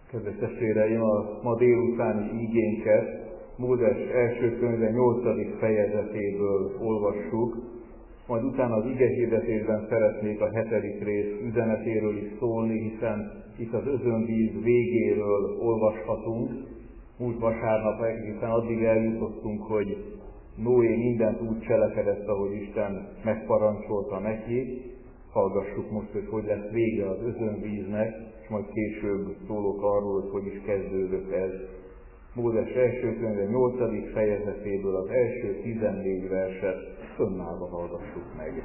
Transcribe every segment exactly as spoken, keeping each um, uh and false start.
Kedves testvéreim, a ma délutáni ígénket Mózes első könyve nyolcadik fejezetéből olvassuk, majd utána az igehirdetésben szeretnék a hetedik rész üzenetéről is szólni, hiszen itt az özönvíz végéről olvashatunk. Múlt vasárnap egészen addig eljutottunk, hogy Noé mindent úgy cselekedett, ahogy Isten megparancsolta neki. Hallgassuk most, hogy hogy lesz vége az özönvíznek, és majd később szólok arról, hogy hogy is kezdődött ez. Mózes első könyve nyolcadik fejezetéből az első tizennégy verset fönnállva hallgassuk meg.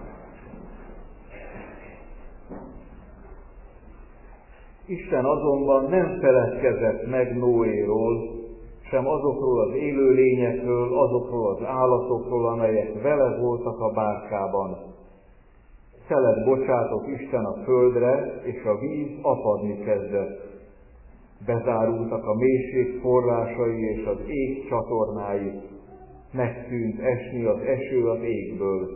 Isten azonban nem feledkezett meg Noéról, sem azokról az élőlényekről, azokról az állatokról, amelyek vele voltak a bárkában. Szelet bocsátott Isten a földre, és a víz apadni kezdett. Bezárultak a mélység forrásai és az ég csatornái. Megszűnt esni az eső az égből.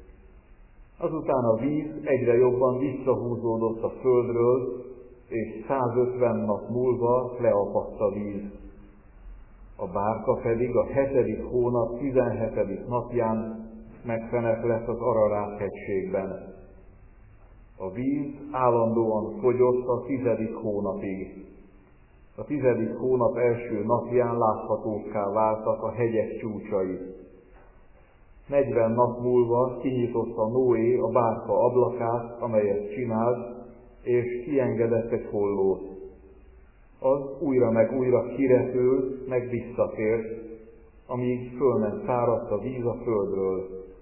Azután a víz egyre jobban visszahúzódott a földről, és százötven nap múlva leapadt a víz. A bárka pedig a hetedik hónap tizenhetedik napján megfeneklett az Ararát hegységben. A víz állandóan fogyott a tizedik hónapig. A tizedik hónap első napján láthatókká váltak a hegyek csúcsai. Negyven nap múlva kinyitotta Noé a bárka ablakát, amelyet csinált, és kiengedett egy hollót. Az újra meg újra kirepült, meg visszatért, amíg föl nem száradt a víz a földről.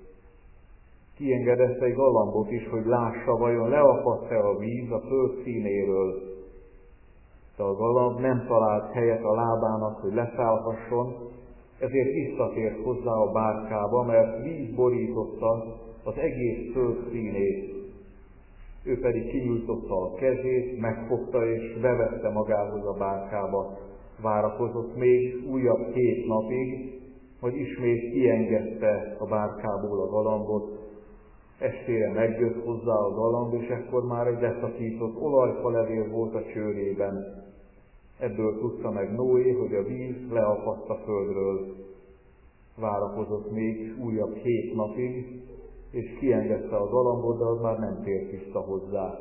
Kiengedett egy galambot is, hogy lássa, vajon leapadt-e a víz a föld színéről. De a galamb nem talált helyet a lábának, hogy leszállhasson, ezért visszatért hozzá a bárkába, mert víz borította az egész föld színét. Ő pedig kinyújtotta a kezét, megfogta és bevette magához a bárkába. Várakozott még újabb két napig, majd ismét kiengedte a bárkából a galambot. Estére megjött hozzá a galamb, és ekkor már egy leszakított olajfalevél volt a csőrében. Ebből tudta meg Noé, hogy a víz leapadt a földről. Várakozott még újabb hét napig, és kiengedte a galambot, de az már nem tért vissza hozzá.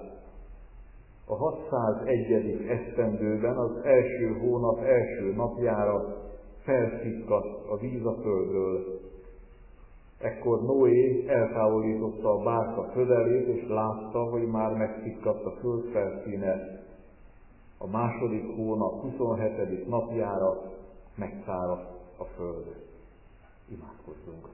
A hatszázegyedik esztendőben az első hónap első napjára felszikkadt a víz a földről. Ekkor Noé eltávolította a bárka födelét, és látta, hogy már megszikkadt a föld felszíne. A második hónap huszonhetedik napjára megszáradt a föld. Imádkozzunk!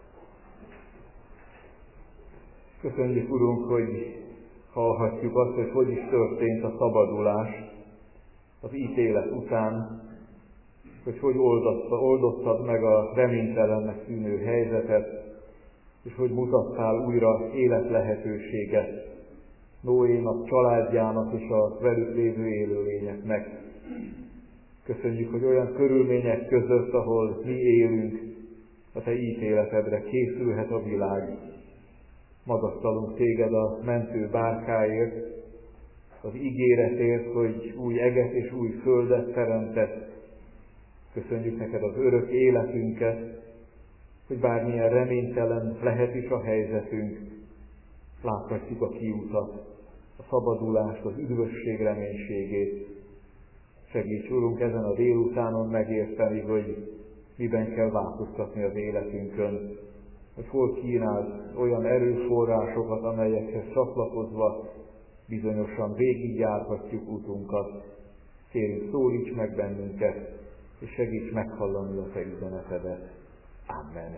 Köszönjük, Urunk, hogy hallhatjuk azt, hogy hogy is történt a szabadulás az ítélet után, hogy hogy oldotta, oldottad meg a reménytelennek tűnő helyzetet, és hogy mutattál újra életlehetőséget Noénak, családjának és a velük lévő élőlényeknek. Köszönjük, hogy olyan körülmények között, ahol mi élünk, a Te ítéletedre készülhet a világ. Magasztalunk Téged a mentő bárkáért, az ígéretért, hogy új eget és új földet teremtett. Köszönjük neked az örök életünket, hogy bármilyen reménytelen lehet is a helyzetünk, láthatjuk a kiutat, a szabadulást, az üdvösség reménységét. Segíts, Urunk, ezen a délutánon megérteni, hogy miben kell változtatni az életünkön, hogy hol kínálsz olyan erőforrásokat, amelyekhez csatlakozva bizonyosan végigjárhatjuk utunkat. Kérünk, szólíts meg bennünket, és segíts meghallani a Te üzenetedet. Amen.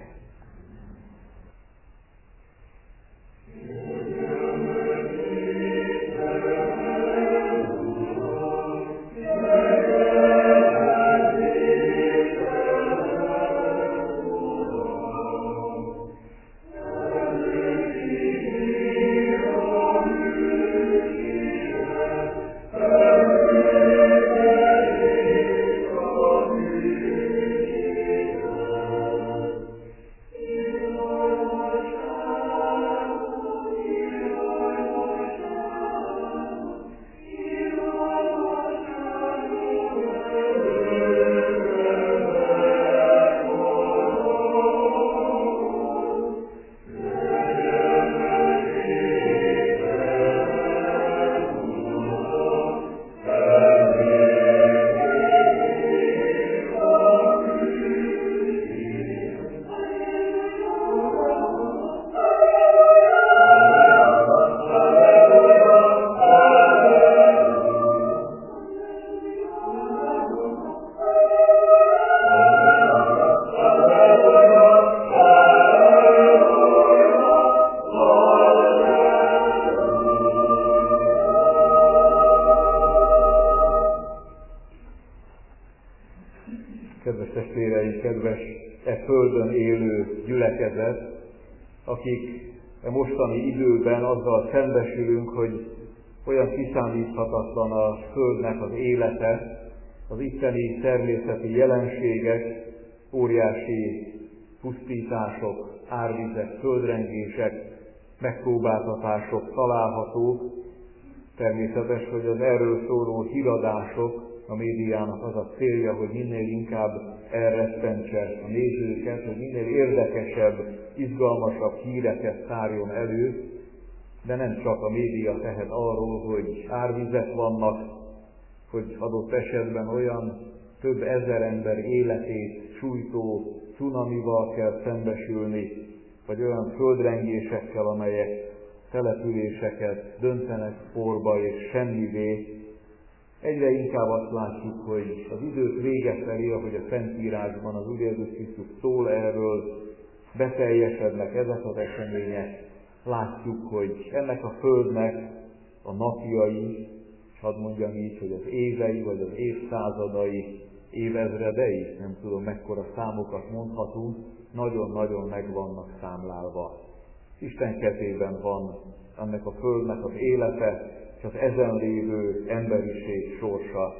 kedves testvéreim, kedves e földön élő gyülekezet, akik e mostani időben azzal szembesülünk, hogy olyan kiszámíthatatlan a földnek az élete, az itteni természeti jelenségek, óriási pusztítások, árvizek, földrengések, megpróbáltatások találhatók. Természetes, hogy az erről szóló híradások, a médiának az a célja, hogy minél inkább elrettentse a nézőket, hogy minél érdekesebb, izgalmasabb híreket tárjon elő, de nem csak a média tehet arról, hogy árvizek vannak, hogy adott esetben olyan több ezer ember életét sújtó cunamival kell szembesülni, vagy olyan földrengésekkel, amelyek településeket döntenek porba és semmivé. Egyre inkább azt látjuk, hogy az idők vége felé, ahogy a Szentírásban az Úr Jézus Krisztus szól erről, beteljesednek ezek az események. Látjuk, hogy ennek a földnek a napjai, és hadd mondjam így, hogy az évei, vagy az évszázadai, évezredei, nem tudom mekkora számokat mondhatunk, nagyon-nagyon meg vannak számlálva. Isten kezében van ennek a földnek az élete, és az ezen lévő emberiség sorsa.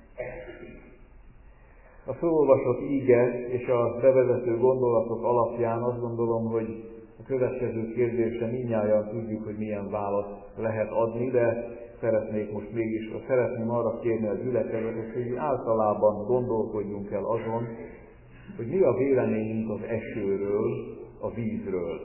A felolvasott íge és a bevezető gondolatok alapján azt gondolom, hogy a következő kérdésre mindnyájan tudjuk, hogy milyen választ lehet adni, de szeretnék most mégis, szeretném arra kérni a gyülekezetet, hogy általában gondolkodjunk el azon, hogy mi a véleményünk az esőről, a vízről.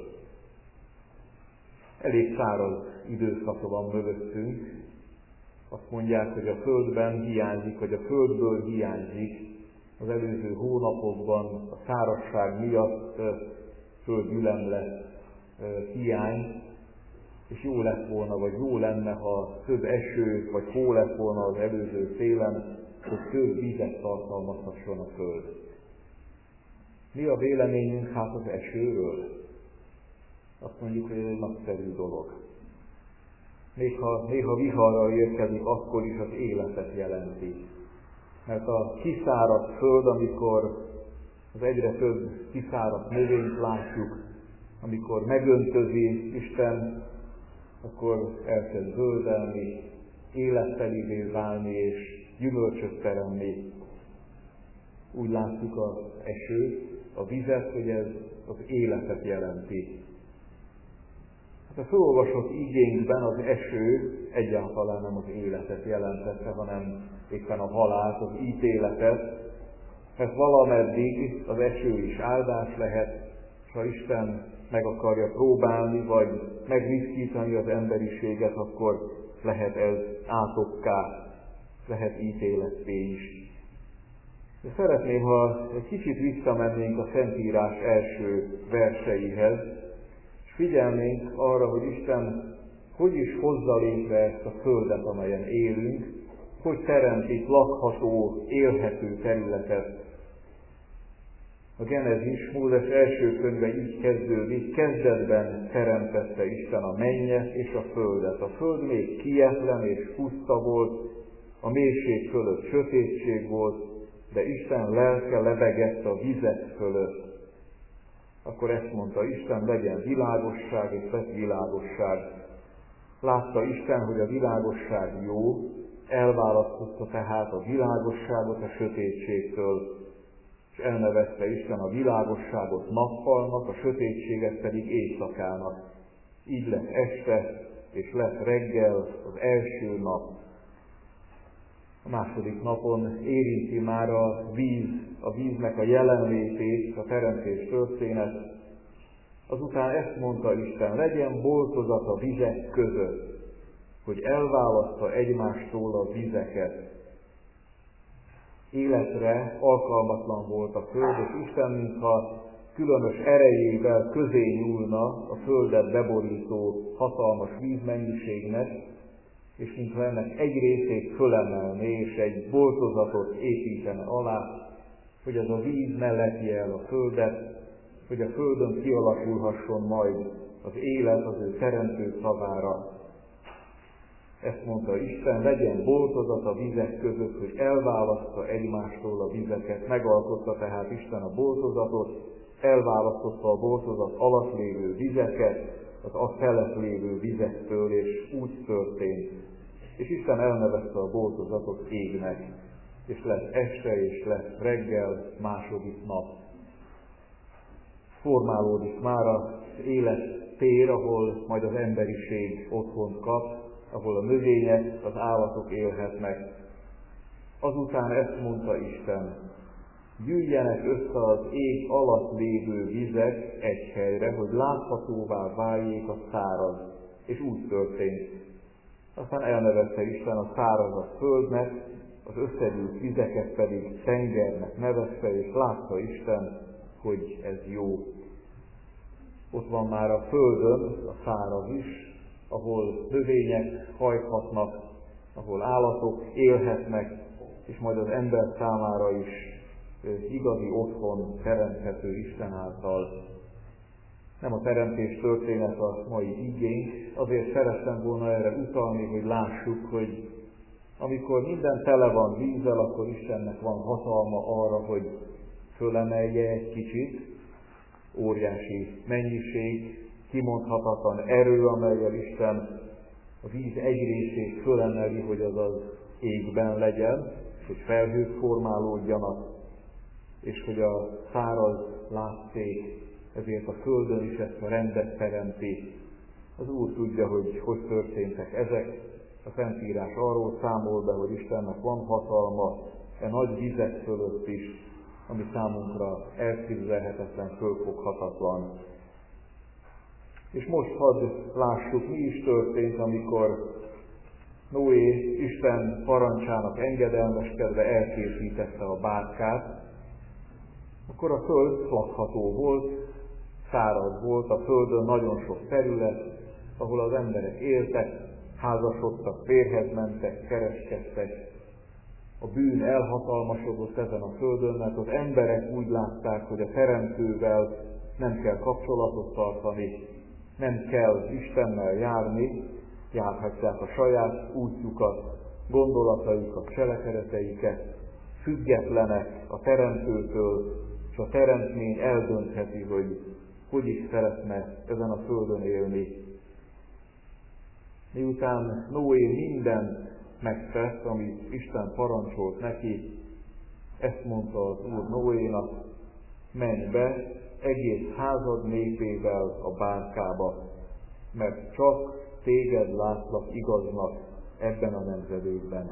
Elég száraz időszaka van mögöttünk. Azt mondják, hogy a földben hiányzik, vagy a földből hiányzik az előző hónapokban a szárazság miatt földgyülemlet hiány, és jó lett volna, vagy jó lenne, ha több eső, vagy hó lett volna az előző télen, hogy több vizet tartalmazhasson a föld. Mi a véleményünk hát az esőről? Azt mondjuk, hogy ez egy nagyszerű dolog. Még ha, néha viharral érkezik, akkor is az életet jelenti. Mert a kiszáradt föld, amikor az egyre több kiszáradt növényt látjuk, amikor megöntözi Isten, akkor elkezd zöldelni, élettelivé válni és gyümölcsöt teremni. Úgy látjuk az esőt, a vizet, hogy ez az életet jelenti. Hát a felolvasott igénkben az eső egyáltalán nem az életet jelentette, hanem éppen a halált, az ítéletet, mert valameddig az eső is áldás lehet, és ha Isten meg akarja próbálni, vagy megriszkítani az emberiséget, akkor lehet ez átokká, lehet ítéletté is. De szeretném, ha egy kicsit visszamennénk a Szentírás első verseihez, és figyelnénk arra, hogy Isten hogy is hozza létre ezt a földet, amelyen élünk, hogy teremt itt lakható, élhető területet. A Genezis, Mózes első könyve így kezdődik, kezdetben teremtette Isten a mennyet és a földet. A föld még kietlen és puszta volt, a mélység fölött sötétség volt, de Isten lelke lebegett a vizek fölött. Akkor ezt mondta Isten, legyen világosság, és lett világosság. Látta Isten, hogy a világosság jó, elválasztotta tehát a világosságot a sötétségtől, és elnevezte Isten a világosságot nappalnak, a sötétséget pedig éjszakának. Így lett este, és lett reggel, az első nap. A második napon érinti már a víz, a víznek a jelenlétét, a teremtés történet. Azután ezt mondta Isten, legyen boltozat a vizek között, hogy elválaszta egymástól a vizeket. Életre alkalmatlan volt a föld, és Isten, mintha különös erejével közé nyúlna a földet beborító hatalmas vízmennyiségnek, és mintha ennek egy részét fölemelné, és egy boltozatot építene alá, hogy ez a víz ne lepje el a földet, hogy a földön kialakulhasson majd az élet az ő teremtő szavára. Ezt mondta Isten, legyen boltozat a vizek között, hogy elválaszta egymástól a vizeket. Megalkotta tehát Isten a boltozatot, elválasztotta a boltozat alatt lévő vizeket az a felett lévő vizektől, és úgy történt. És Isten elnevezte a boltozatot égnek, és lett este, és lett reggel, második nap. Formálódik már az élet tér, ahol majd az emberiség otthont kap, ahol a növények, az állatok élhetnek. Azután ezt mondta Isten, gyűjjenek össze az ég alatt lévő vizek egy helyre, hogy láthatóvá váljék a száraz, és úgy történt. Aztán elnevezte Isten a szárazat földnek, az összegyűjt vizeket pedig tengernek nevezte, és látta Isten, hogy ez jó. Ott van már a földön a száraz is, ahol növények hajthatnak, ahol állatok élhetnek, és majd az ember számára is igazi otthon teremthető Isten által. Nem a teremtés történet a mai igénk, azért szerettem volna erre utalni, hogy lássuk, hogy amikor minden tele van vízzel, akkor Istennek van hatalma arra, hogy fölemelje egy kicsit, óriási mennyiség, kimondhatatlan erő, amellyel Isten a víz egy részét fölemeli, hogy az az égben legyen, hogy felhők formálódjanak, és hogy a száraz látszék, ezért a földön is ezt a rendet teremti. Az Úr tudja, hogy hogy történtek ezek. A Szentírás arról számol be, hogy Istennek van hatalma e nagy vizek fölött is, ami számunkra elképzelhetetlen, fölfoghatatlan. És most hadd lássuk, mi is történt, amikor Noé Isten parancsának engedelmeskedve elkészítette a bárkát. Akkor a föld lakható volt, száraz volt, a földön nagyon sok terület, ahol az emberek éltek, házasodtak, férjhez mentek, kereskedtek. A bűn elhatalmasodott ezen a földön, mert az emberek úgy látták, hogy a Teremtővel nem kell kapcsolatot tartani, nem kell Istennel járni, járhatják a saját útjukat, gondolataikat, cselekedeteiket, függetlenek a Teremtőtől, és a teremtmény eldöntheti, hogy hogy is szeretne ezen a földön élni. Miután Noé mindent megtett, amit Isten parancsolt neki, ezt mondta az Úr Noénak, menj be egész házad népével a bárkába, mert csak téged látlak igaznak ebben a nemzedékben.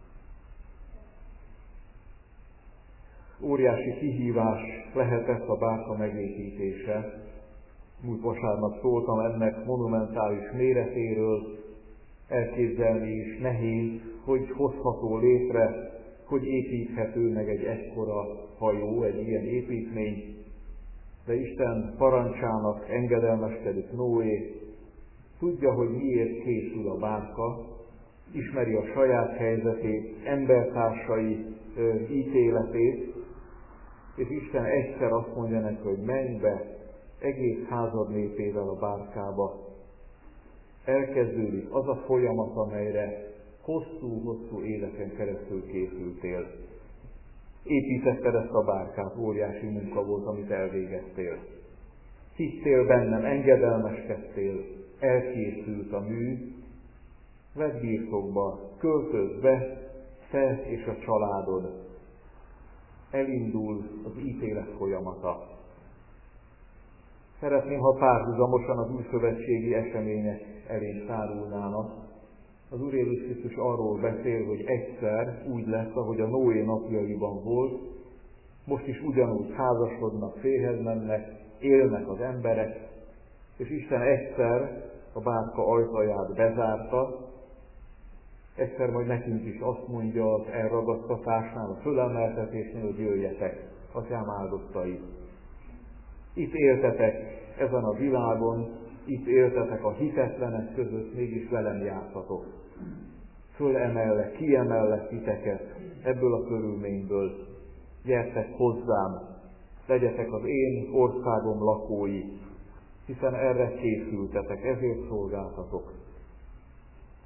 Óriási kihívás lehetett a bárka megépítése. Múlt vasárnap szóltam ennek monumentális méretéről, elképzelni is nehéz, hogy hozható létre, hogy építhető meg egy ekkora hajó, egy ilyen építmény. De Isten parancsának engedelmeskedik Noé, tudja, hogy miért készül a bárka, ismeri a saját helyzetét, embertársai ö, ítéletét, és Isten egyszer azt mondja neki, hogy menj be egész házad népével a bárkába. Elkezdődik az a folyamat, amelyre hosszú-hosszú éveken keresztül készültél. Építetted ezt a bárkát, óriási munka volt, amit elvégeztél. Hittél bennem, engedelmeskedtél, elkészült a mű, vedd birtokba, költözz be, te és a családod. Elindul az ítélet folyamata. Szeretném, ha párhuzamosan az újszövetségi események elé tárulnának. Az Úr Jézus Krisztus arról beszél, hogy egyszer úgy lesz, ahogy a Noé napjaiban volt, most is ugyanúgy házasodnak, férjhez mennek, élnek az emberek, és Isten egyszer a bárka ajtaját bezárta, egyszer majd nekünk is azt mondja az elragadtatásnál, a fölemeltetésnél, hogy jöjjetek, Atyám áldottai. Itt éltetek ezen a világon, itt éltetek a hitetlenek között, mégis velem jártatok. Fölemellek, kiemellek titeket ebből a körülményből. Gyertek hozzám, legyetek az én országom lakói, hiszen erre készültetek, ezért szolgáltatok.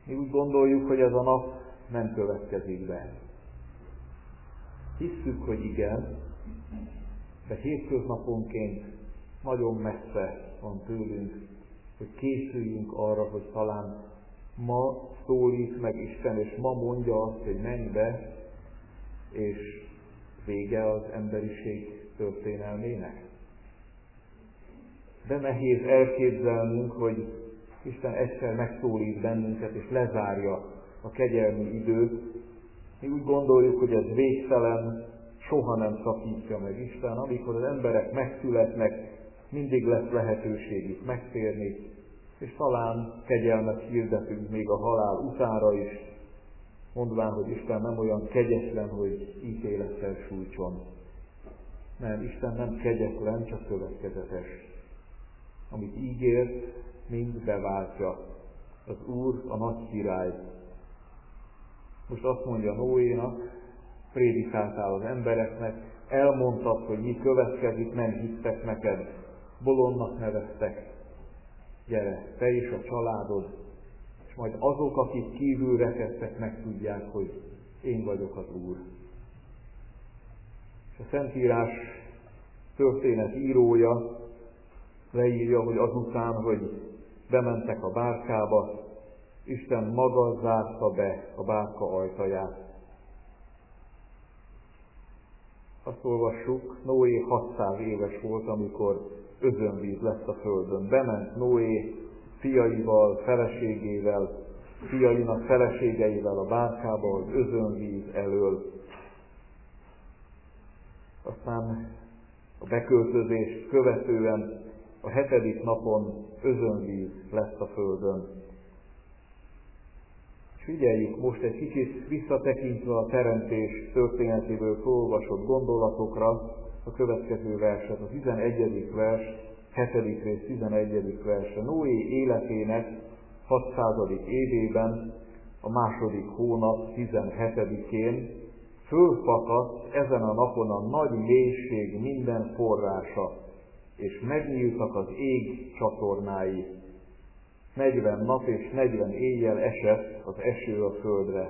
Mi úgy gondoljuk, hogy ez a nap nem következik be. Hisszük, hogy igen, de hétköznaponként nagyon messze van tőlünk, hogy készüljünk arra, hogy talán ma szólít meg Isten, és ma mondja azt, hogy menj be, és vége az emberiség történelmének. De nehéz elképzelnünk, hogy Isten egyszer megszólít bennünket, és lezárja a kegyelmi időt. Mi úgy gondoljuk, hogy ez végtelen, soha nem szakítja meg Isten. Amikor az emberek megszületnek, mindig lesz lehetőségük megtérni, és talán kegyelmet hirdetünk még a halál utánra is, mondván, hogy Isten nem olyan kegyetlen, hogy ítélettel sújtson. Nem, Isten nem kegyetlen, csak következetes. Amit ígért, mind beváltja. Az Úr, a nagy király. Most azt mondja Noénak, prédikáltál az embereknek, elmondtad, hogy mi következik, nem hittek neked, bolondnak neveztek. Gyere, te is, a családod, és majd azok, akik kívül rekedtek, megtudják, hogy én vagyok az Úr. És a Szentírás történet írója leírja, hogy azután, hogy bementek a bárkába, Isten maga zárta be a bárka ajtaját. Azt olvassuk, Noé hatszáz éves volt, amikor özönvíz lett a földön. Bement Noé fiaival, feleségével, fiainak feleségeivel a bárkába az özönvíz elől. Aztán a beköltözést követően a hetedik napon özönvíz lett a földön. És figyeljük most egy kicsit visszatekintve a teremtés történetéből felolvasott gondolatokra a következő verset, a tizenegyedik vers, hetedik rész tizenegyedik verse. Noé életének hatszázadik évében, a második hónap tizenhetedikén fölfakadt ezen a napon a nagy mélység minden forrása, és megnyíltak az ég csatornái. Negyven nap és negyven éjjel esett az eső a földre.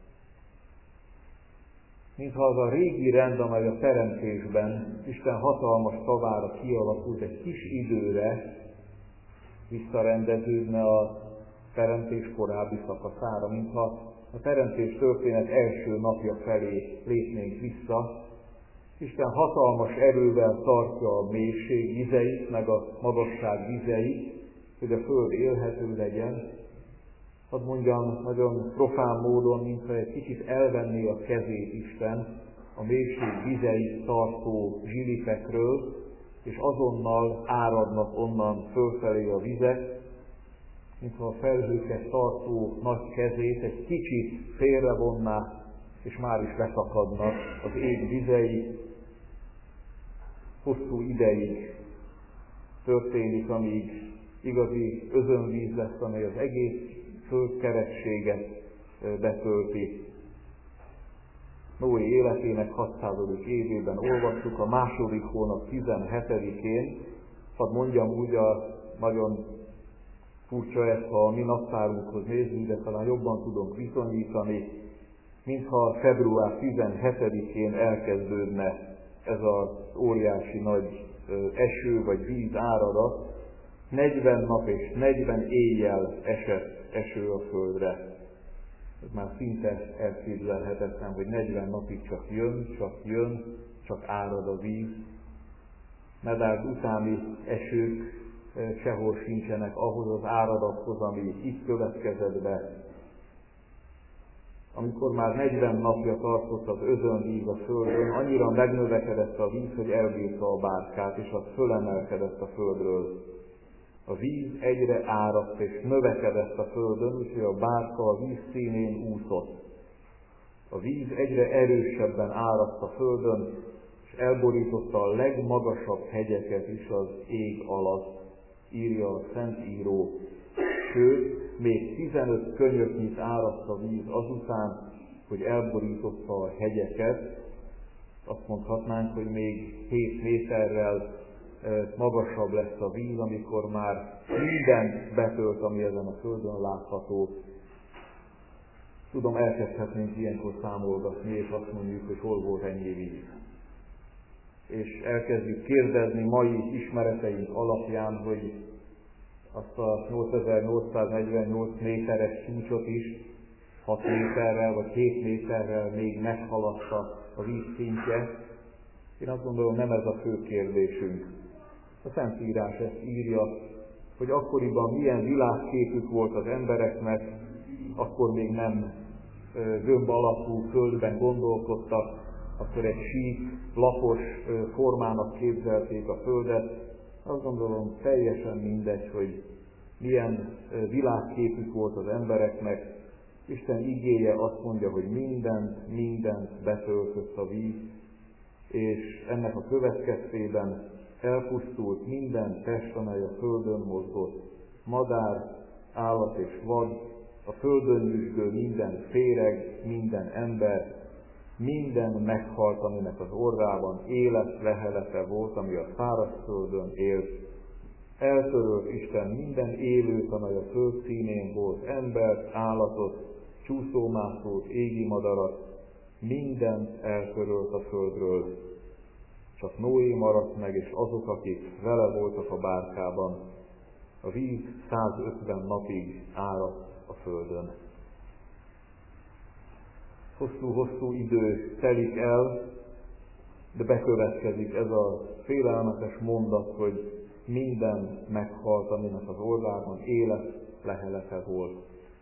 Mintha az a régi rend, amely a teremtésben Isten hatalmas szavára kialakult, egy kis időre visszarendeződne a teremtés korábbi szakaszára, mintha a teremtés történet első napja felé lépnénk vissza. Isten hatalmas erővel tartja a mélység vizeit, meg a magasság vizeit, hogy a föld élhető legyen. Hadd mondjam, nagyon profán módon, mintha egy kicsit elvenné a kezét Isten a mélység vizeit tartó zsilipekről, és azonnal áradnak onnan fölfelé a vizek, mintha a felhőket tartó nagy kezét egy kicsit félrevonná, és már is leszakadnak az ég vizei. Hosszú ideig történik, amíg igazi özönvíz lesz, amely az egész földkerekséget betölti. Noé életének hatszázadik évében olvassuk, a második hónap tizenhetedikén, hadd mondjam úgy, a nagyon furcsa ezt, ha a mi naptárunkhoz nézzünk, de talán jobban tudunk viszonyítani, mintha február tizenhetedikén elkezdődne ez az óriási nagy eső vagy víz áradat. negyven nap és negyven éjjel esett eső a földre. Ez már szinte elképzelhetetlen, hogy negyven napig csak jön, csak jön, csak árad a víz. Medárd utáni esők sehol sincsenek ahhoz az áradathoz, ami itt következett be. Amikor már negyven napja tartott az özönvíz a földön, annyira megnövekedett a víz, hogy elbírta a bárkát, és az fölemelkedett a földről. A víz egyre áradt és növekedett a földön, úgyhogy a bárka a víz színén úszott. A víz egyre erősebben áradt a földön, és elborította a legmagasabb hegyeket is az ég alatt, írja a Szentíró. Sőt, még tizenöt könyöknyit áradt a víz azután, hogy elborította a hegyeket. Azt mondhatnánk, hogy még hét méterrel magasabb lesz a víz, amikor már mindent betölt, ami ezen a földön látható. Tudom, elkezdhetnénk ilyenkor számolgatni, és azt mondjuk, hogy hol volt ennyi víz. És elkezdjük kérdezni mai ismereteink alapján, hogy azt a nyolcezer-nyolcszáznegyvennyolc méteres csúcsot is hat méterrel vagy hét méterrel még meghaladta a víz szintje. Én azt gondolom, nem ez a fő kérdésünk. A Szentírás ezt írja, hogy akkoriban milyen világképük volt az embereknek, akkor még nem gömb alapú földben gondolkodtak, akkor egy sík, lapos formának képzelték a földet. Azt gondolom, teljesen mindegy, hogy milyen világképük volt az embereknek. Isten igéje azt mondja, hogy mindent, mindent betöltött a víz, és ennek a következtében elpusztult minden test, amely a földön mozgott. Madár, állat és vad, a földön nyüzsgő minden féreg, minden ember, minden meghalt, aminek az orrában élet lehelete volt, ami a szárazföldön élt. Eltörölt Isten minden élőt, amely a föld színén volt, embert, állatot, csúszómászót, égi madarat, mindent eltörölt a földről. Csak Noé maradt meg, és azok, akik vele voltak a bárkában. A víz százötven napig áradt a földön. Hosszú-hosszú idő telik el, de bekövetkezik ez a félelmetes mondat, hogy minden meghalt, aminek az orrában élet lehelete volt.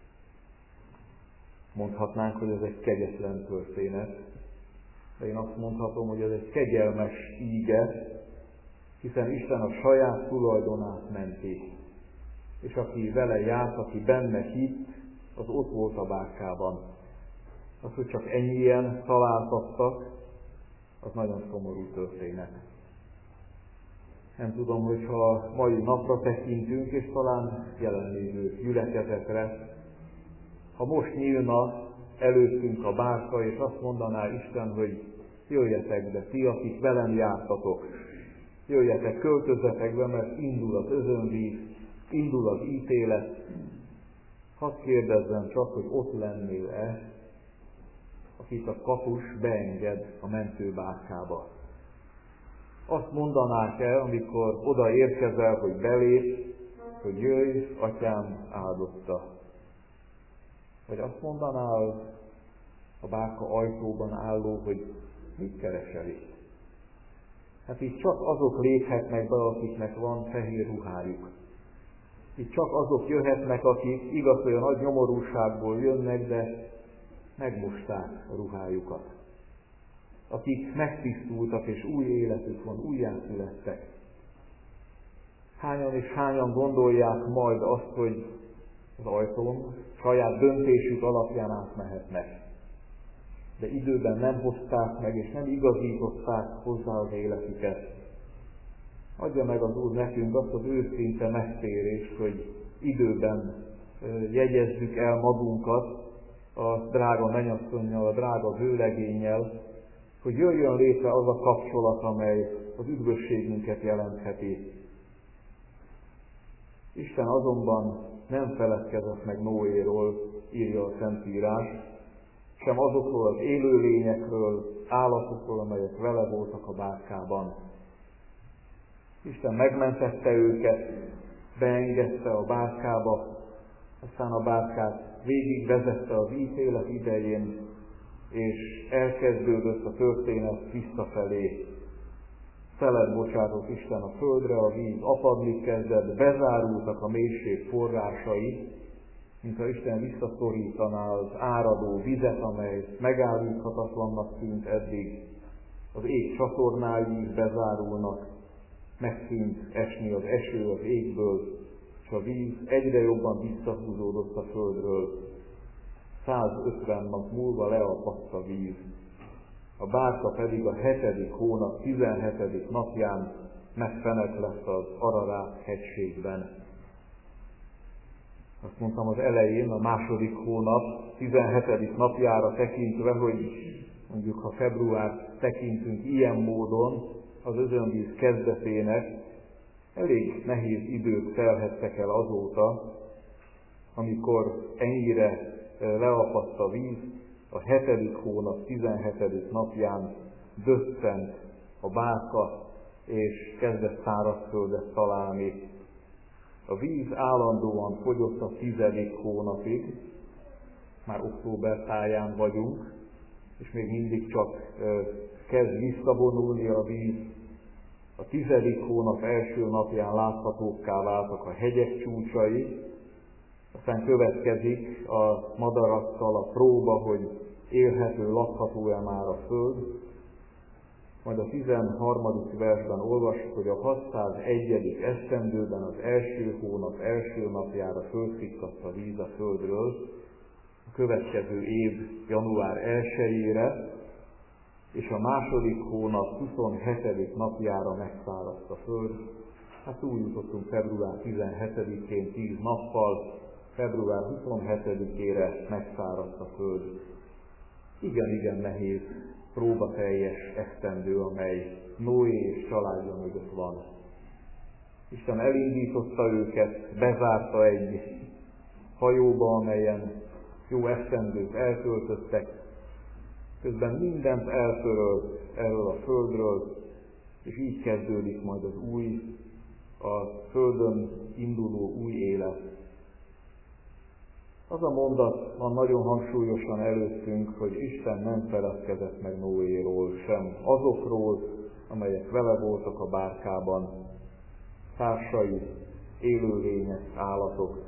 Mondhatnánk, hogy ez egy kegyetlen történet, de én azt mondhatom, hogy ez egy kegyelmes íge, hiszen Isten a saját tulajdonát menti. És aki vele járt, aki benne hitt, az ott volt a bárkában. Az, hogy csak ennyien találtattak, az nagyon szomorú történet. Nem tudom, hogyha mai napra tekintünk, és talán jelenlévő gyülekezetre, ha most nyílna előttünk a bárka, és azt mondaná Isten, hogy jöjjetek be, ti, akik velem jártatok, jöjjetek, költözzetek be, mert indul az özönvíz, indul az ítélet. Hadd kérdezzem csak, hogy ott lennél-e, akit a kapus beenged a mentőbárkába. Azt mondanák el, amikor oda érkezel, hogy belép, hogy jöjj, atyám áldotta. Vagy azt mondanál a bárka ajtóban álló, hogy mit keresel itt? Hát itt csak azok léphetnek be, akiknek van fehér ruhájuk. Itt csak azok jöhetnek, akik igaz, hogy a nagy nyomorúságból jönnek, de megmosták a ruhájukat. Akik megtisztultak, és új életük van, újjászülettek. Hányan és hányan gondolják majd azt, hogy az ajtón saját döntésük alapján átmehetnek. De időben nem hozták meg, és nem igazították hozzá az életüket. Adja meg az Úr nekünk azt az őszinte megtérést, hogy időben jegyezzük el magunkat a drága mennyasszonnyal, a drága vőlegénnyel, hogy jöjjön létre az a kapcsolat, amely az üdvösségünket jelentheti. Isten azonban nem feledkezett meg Noéról, írja a Szentírás, sem azokról az élőlényekről, állatokról, amelyek vele voltak a bárkában. Isten megmentette őket, beengedte a bárkába, aztán a bárkát végigvezette az ítélet idején, és elkezdődött a történet visszafelé. Szelet bocsátott Isten a földre, a víz apadni kezdett, bezárultak a mélység forrásai, mintha Isten visszaszorítaná az áradó vizet, amely megállíthatatlannak tűnt eddig. Az ég csatornái is bezárulnak, megszűnt esni az eső az égből, és a víz egyre jobban visszahúzódott a földről. százötven nap múlva leapadt a víz. A bárka pedig a hetedik hónap tizenhetedik napján megfenek lesz az Ararát hegységben. Azt mondtam az elején, a második hónap tizenhetedik napjára tekintve, hogy mondjuk ha február tekintünk ilyen módon az özönvíz kezdetének, elég nehéz idők telhettek el azóta, amikor ennyire leapadt a víz, a hetedik hónap tizenhetedik napján döccent a bárka, és kezdett szárazföldet találni. A víz állandóan fogyott a tizedik hónapig, már október táján vagyunk, és még mindig csak kezd visszavonulni a víz. A tizedik hónap első napján láthatókká váltak a hegyek csúcsai, aztán következik a madarakkal a próba, hogy élhető, lakható-e már a föld. Majd a tizenharmadik versben olvassuk, hogy a hatszázegyedik esztendőben az első hónap első napjára fölszikkadt a víz a földről, a következő év január elsejére, és a második hónap huszonhetedik napjára megszáradt a föld. Hát úgy jutottunk február tizenhetedikén tíz nappal, február huszonhetedikére megszáradt a föld. Igen, igen nehéz, próbateljes esztendő, amely Noé és családja mögött van. Isten elindította őket, bezárta egy hajóba, amelyen jó esztendőt eltöltöttek, közben mindent eltörölt erről a földről, és így kezdődik majd az új, a földön induló új élet. Az a mondat van nagyon hangsúlyosan előttünk, hogy Isten nem feledkezett meg Noéról sem, azokról, amelyek vele voltak a bárkában, társai, élőlények, állatok.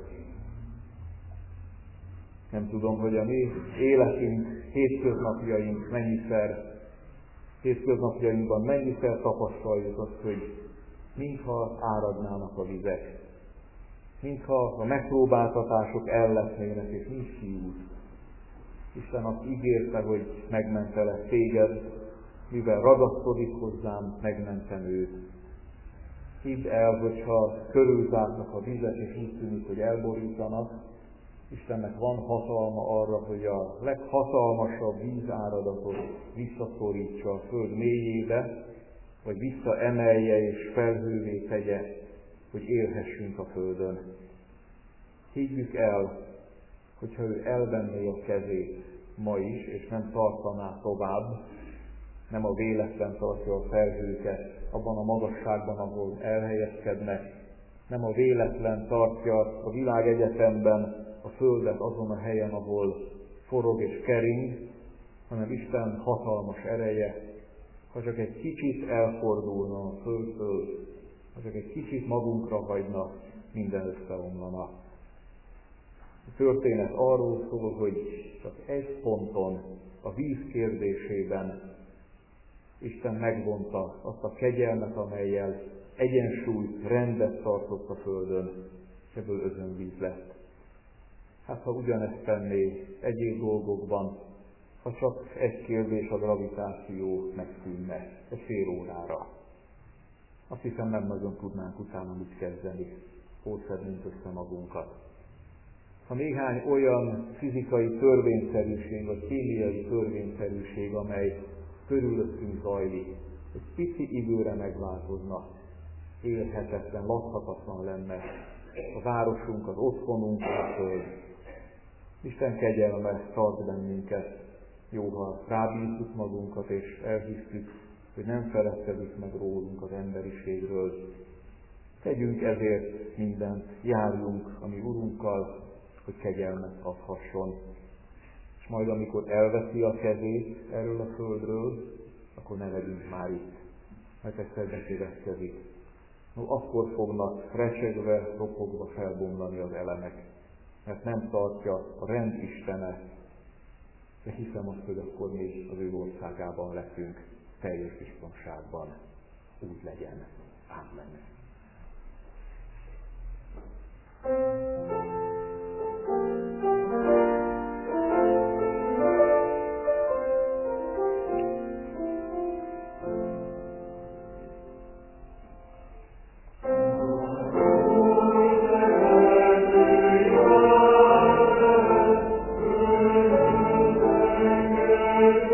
Nem tudom, hogy a mi életünk, hétköznapjaink mennyiszer, hétköznapjainkban mennyiszer tapasztaljuk azt, hogy mintha áradnának a vizek, mintha a megpróbáltatások elletnének, és nincs kiút. Isten azt ígérte, hogy megmentelek téged, mivel ragaszkodik hozzám, megmentem őt. Hidd el, hogyha körülzárnak a vizek, és úgy tűnik, hogy elborítanak, Istennek van hatalma arra, hogy a leghatalmasabb vízáradatot visszaszorítsa a föld mélyébe, vagy visszaemelje és felhővé tegye, hogy élhessünk a földön. Higgyük el, hogyha ő elvenné a kezét ma is, és nem tartaná tovább, nem a véletlen tartja a felhőket abban a magasságban, ahol elhelyezkednek, nem a véletlen tartja a világegyetemben a földet azon a helyen, ahol forog és kering, hanem Isten hatalmas ereje, ha csak egy kicsit elfordulna a földtől, ha csak egy kicsit magunkra hagyna, minden összeomlana. A történet arról szól, hogy csak egy ponton, a víz kérdésében Isten megvonta azt a kegyelmet, amellyel egyensúlyt, rendet tartott a földön, és ebből özönvíz lett. Hát ha ugyanezt tenné egyéb dolgokban, ha csak egy kérdés, a gravitáció megszűnne egy fél órára, azt hiszem nem nagyon tudnánk utána mit kezdeni, hogy szednénk össze magunkat. Ha néhány olyan fizikai törvényszerűség, vagy kémiai törvényszerűség, amely körülöttünk zajlik, egy pici időre megváltozna, élhetetlen, lakhatatlan lenne a városunk, az otthonunk, a föld. Isten kegyelme tart bennünket, jó, ha rábízzuk magunkat, és elhisztük, hogy nem feledkezik meg rólunk, az emberiségről. Tegyünk ezért mindent, járjunk a mi Urunkkal, hogy kegyelmet adhasson. És majd amikor elveszi a kezét erről a földről, akkor ne legyünk már itt, mert egyszer bekövetkezik. No, akkor fognak recsegve, ropogva felbomlani az elemek, mert nem tartja a rend Istene, de hiszem azt, hogy akkor mi az ő országában leszünk, teljes biztonságban. Úgy legyen. Amen. Thank you.